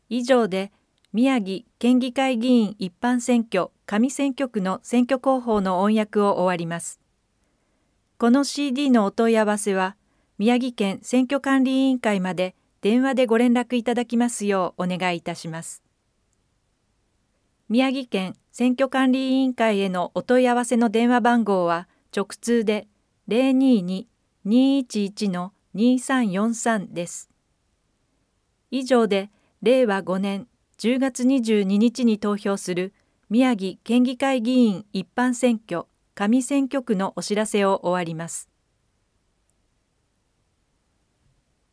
以上で宮城県議会議員一般選挙上選挙区の選挙広報の音訳を終わります。この CD のお問い合わせは宮城県選挙管理委員会まで電話でご連絡いただきますようお願いいたします。宮城県選挙管理委員会へのお問い合わせの電話番号は直通で 022-211-2343 です。以上で令和5年10月22日に投票する宮城県議会議員一般選挙上選挙区のお知らせを終わります。